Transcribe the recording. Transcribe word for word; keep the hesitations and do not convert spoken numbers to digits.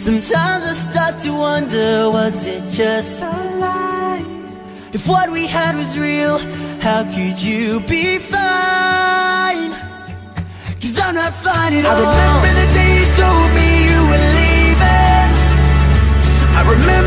Sometimes I start to wonder, was it just a lie? If what we had was real, how could you be fine? Cause I'm not fine at all. I remember the day you told me you were leaving. I remember